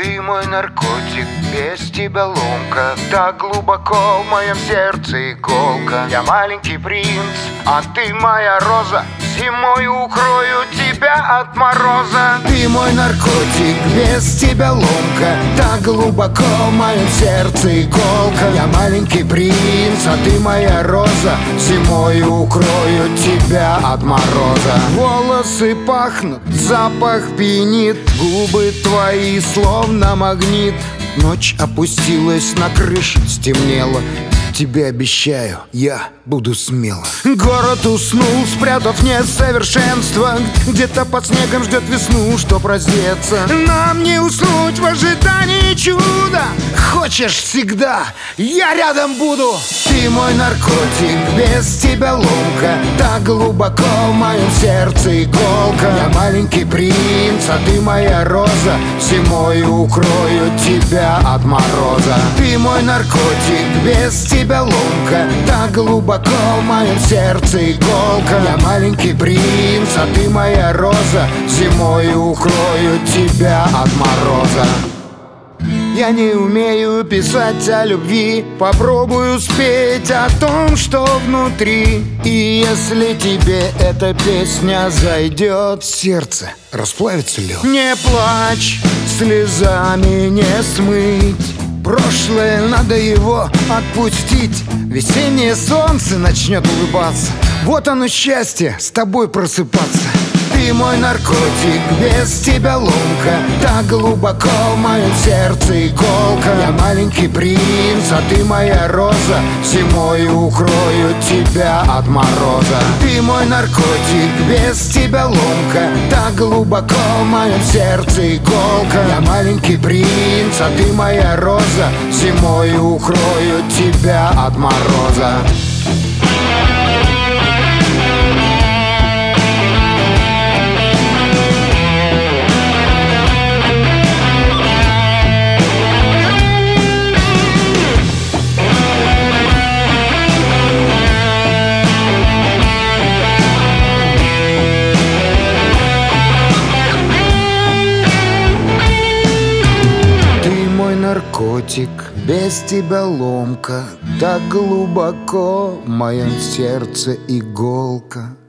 Ты мой наркотик, без тебя ломка. Так глубоко в моем сердце иголка. Я маленький принц, а ты моя роза. Зимой укрою тебя от мороза. Ты мой наркотик, без тебя ломка. Так глубоко в моем сердце иголка. Я маленький принц, а ты моя роза. Зимой укрою тебя от мороза. Волосы пахнут, запах пьянит. Губы твои словно магнит. Ночь опустилась на крышу, стемнело. Тебе обещаю, я буду смело. Город уснул, спрятав несовершенство. Где-то под снегом ждет весну, чтоб раздеться. Нам не уснуть в ожидании чуда. Хочешь всегда, я рядом буду. Ты мой наркотик, без тебя ломка. Так глубоко в моем сердце иголка. Я маленький принц, а ты моя роза. Зимой укрою тебя от мороза. Ты мой наркотик, без тебя ломка. Так глубоко в моем сердце иголка. Я маленький принц, а ты моя роза. Зимой укрою тебя от мороза. Я не умею писать о любви. Попробую спеть о том, что внутри. И если тебе эта песня зайдет, сердце расплавится лед. Не плачь, слезами не смыть. Прошлое, надо его отпустить. Весеннее солнце начнет улыбаться. Вот оно счастье, с тобой просыпаться. Ты мой наркотик, без тебя ломка. Так глубоко в моем сердце иголка. Я маленький принц, а ты моя роза. Зимой укрою тебя от мороза. Ты мой наркотик, без тебя ломка. Так глубоко в моем сердце иголка. Я маленький принц, а ты моя роза. Зимой укрою тебя от мороза. Наркотик, без тебя ломка. Так глубоко в моем сердце иголка.